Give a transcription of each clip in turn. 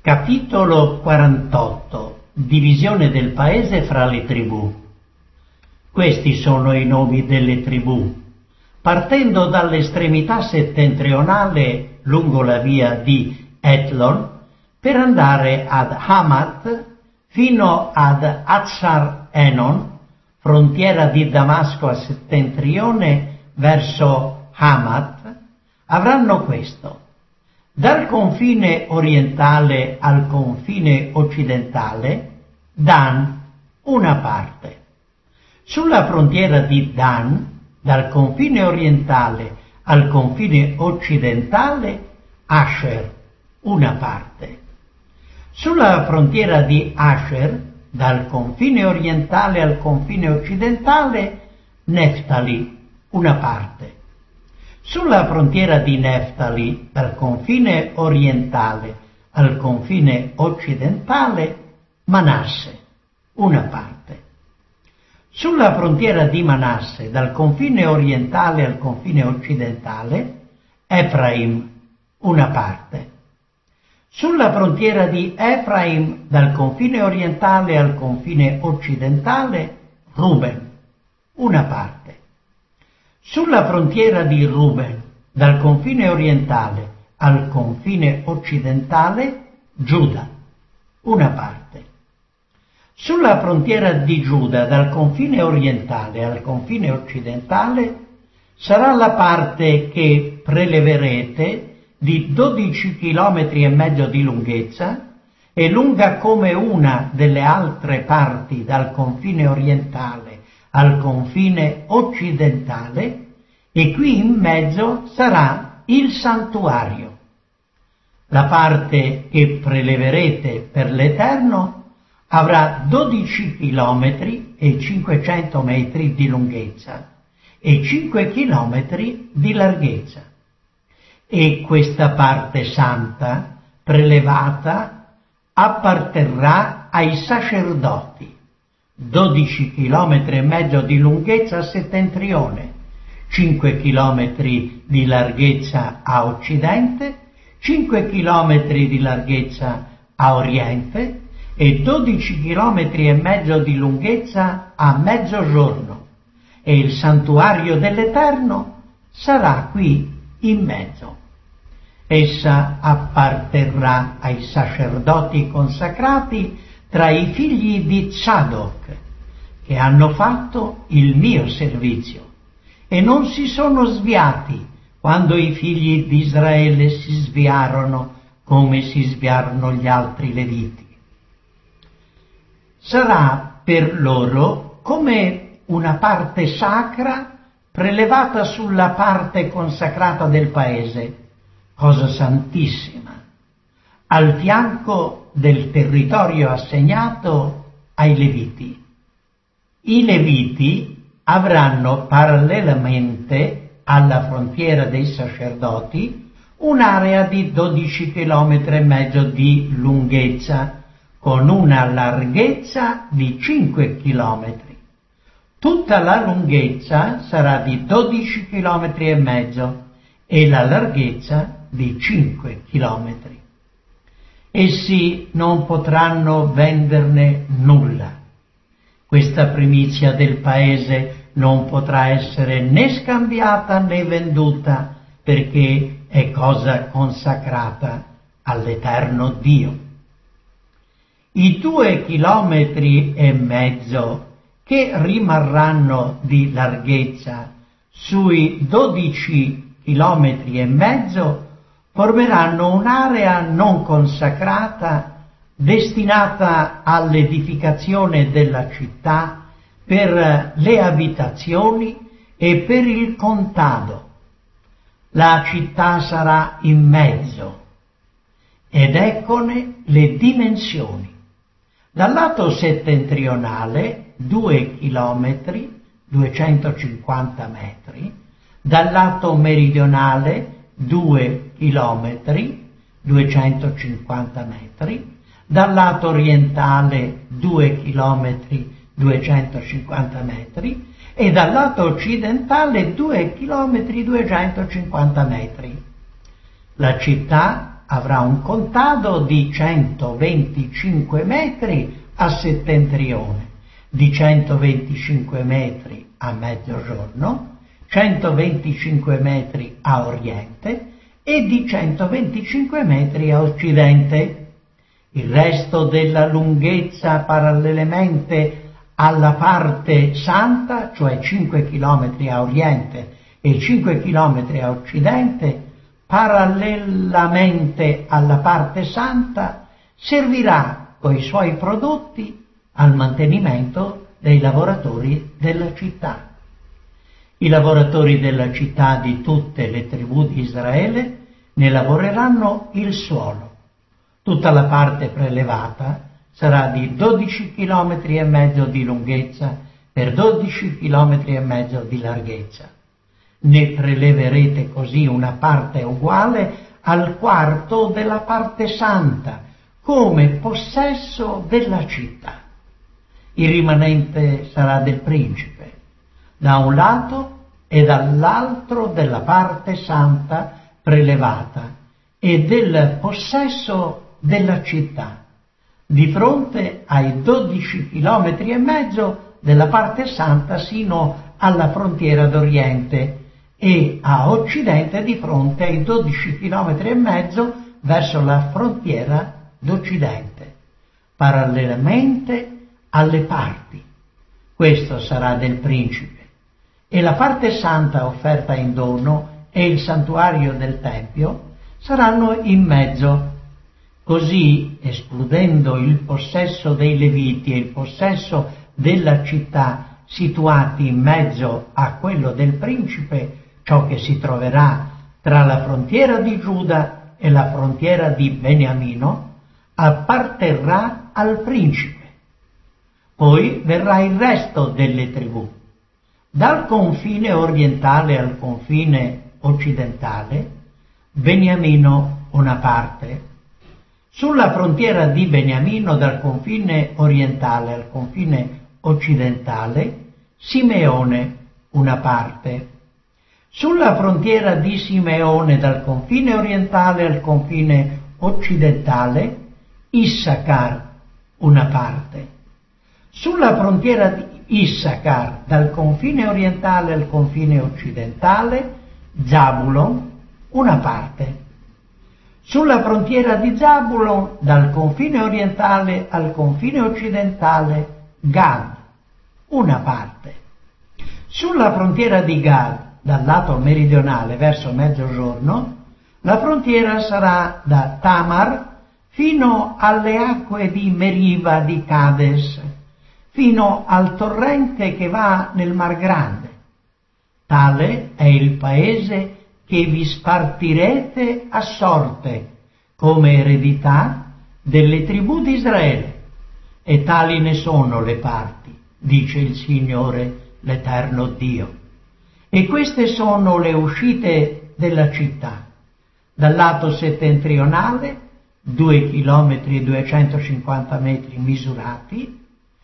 Capitolo 48. Divisione del paese fra le tribù. Questi sono i nomi delle tribù. Partendo dall'estremità settentrionale lungo la via di Etlon, per andare ad Hamat fino ad Hatzar Enon, frontiera di Damasco a settentrione verso Hamat, avranno questo. Dal confine orientale al confine occidentale, Dan, una parte. Sulla frontiera di Dan, dal confine orientale al confine occidentale, Asher, una parte. Sulla frontiera di Asher, dal confine orientale al confine occidentale, Neftali, una parte. Sulla frontiera di Neftali, dal confine orientale al confine occidentale, Manasse, una parte. Sulla frontiera di Manasse, dal confine orientale al confine occidentale, Efraim, una parte. Sulla frontiera di Efraim, dal confine orientale al confine occidentale, Ruben, una parte. Sulla frontiera di Ruben, dal confine orientale al confine occidentale, Giuda, una parte. Sulla frontiera di Giuda, dal confine orientale al confine occidentale, sarà la parte che preleverete di 12 chilometri e mezzo di lunghezza e lunga come una delle altre parti dal confine orientale al confine occidentale, e qui in mezzo sarà il santuario. La parte che preleverete per l'Eterno avrà 12 chilometri e 500 metri di lunghezza e 5 chilometri di larghezza. E questa parte santa, prelevata, apparterrà ai sacerdoti. 12 chilometri e mezzo di lunghezza a settentrione, 5 chilometri di larghezza a occidente, 5 chilometri di larghezza a oriente e 12 chilometri e mezzo di lunghezza a mezzogiorno, e il santuario dell'Eterno sarà qui in mezzo. Essa apparterrà ai sacerdoti consacrati tra i figli di Tzadok, che hanno fatto il mio servizio e non si sono sviati quando i figli di Israele si sviarono come si sviarono gli altri leviti. Sarà per loro come una parte sacra prelevata sulla parte consacrata del paese, cosa santissima, al fianco del territorio assegnato ai Leviti. I Leviti avranno parallelamente alla frontiera dei sacerdoti un'area di 12 chilometri e mezzo di lunghezza, con una larghezza di 5 chilometri. Tutta la lunghezza sarà di 12 chilometri e mezzo e la larghezza di 5 chilometri. Essi non potranno venderne nulla. Questa primizia del paese non potrà essere né scambiata né venduta, perché è cosa consacrata all'Eterno Dio. I 2 chilometri e mezzo che rimarranno di larghezza sui 12 chilometri e mezzo formeranno un'area non consacrata destinata all'edificazione della città per le abitazioni e per il contado. La città sarà in mezzo, ed eccone le dimensioni. Dal lato settentrionale 2 chilometri 250 metri, dal lato meridionale 2 chilometri 250 metri, dal lato orientale 2 chilometri 250 metri e dal lato occidentale 2 chilometri 250 metri. La città avrà un contado di 125 metri a settentrione, di 125 metri a mezzogiorno, 125 metri a oriente e di 125 metri a occidente. Il resto della lunghezza parallelamente alla parte santa, cioè 5 km a oriente e 5 km a occidente, parallelamente alla parte santa, servirà coi suoi prodotti al mantenimento dei lavoratori della città. I lavoratori della città di tutte le tribù di Israele ne lavoreranno il suolo. Tutta la parte prelevata sarà di 12 km e mezzo di lunghezza per 12 km e mezzo di larghezza. Ne preleverete così una parte uguale al quarto della parte santa, come possesso della città. Il rimanente sarà del principe, da un lato e dall'altro della parte santa prelevata e del possesso della città, di fronte ai 12 chilometri e mezzo della parte santa sino alla frontiera d'Oriente e a occidente di fronte ai 12 chilometri e mezzo verso la frontiera d'Occidente, parallelamente alle parti. Questo sarà del principe, e la parte santa offerta in dono e il santuario del Tempio saranno in mezzo. Così, escludendo il possesso dei Leviti e il possesso della città situati in mezzo a quello del principe, ciò che si troverà tra la frontiera di Giuda e la frontiera di Beniamino, apparterrà al principe. Poi verrà il resto delle tribù. Dal confine orientale al confine occidentale, Beniamino una parte. Sulla frontiera di Beniamino dal confine orientale al confine occidentale, Simeone una parte. Sulla frontiera di Simeone dal confine orientale al confine occidentale, Issacar una parte. Sulla frontiera di Issacar dal confine orientale al confine occidentale, Zabulon una parte. Sulla frontiera di Zabulon, dal confine orientale al confine occidentale, Gad, una parte. Sulla frontiera di Gad, dal lato meridionale verso mezzogiorno, la frontiera sarà da Tamar fino alle acque di Meriba di Cades, fino al torrente che va nel Mar Grande. Tale è il paese che vi spartirete a sorte come eredità delle tribù di Israele, e tali ne sono le parti, dice il Signore l'Eterno Dio. E queste sono le uscite della città. Dal lato settentrionale 2 chilometri e 250 metri misurati,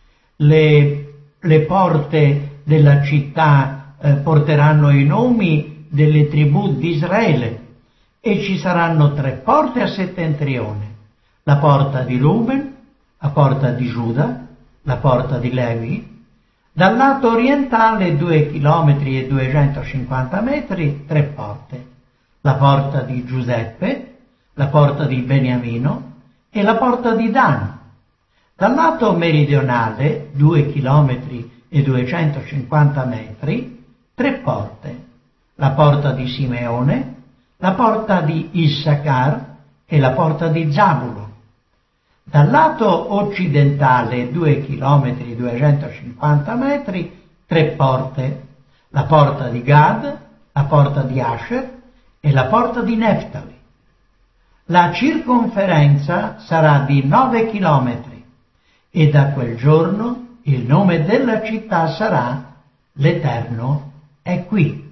le porte della città porteranno i nomi delle tribù di Israele, e ci saranno 3 porte a settentrione: la porta di Ruben, la porta di Giuda, la porta di Levi. Dal lato orientale 2 chilometri e 250 metri, 3 porte: la porta di Giuseppe, la porta di Beniamino e la porta di Dan. Dal lato meridionale 2 chilometri e 250 metri, 3 porte: la porta di Simeone, la porta di Issacar e la porta di Zabulo. Dal lato occidentale 2 chilometri e 250 metri, 3 porte: la porta di Gad, la porta di Asher e la porta di Neftali. La circonferenza sarà di 9 chilometri, e da quel giorno il nome della città sarà: l'Eterno è qui.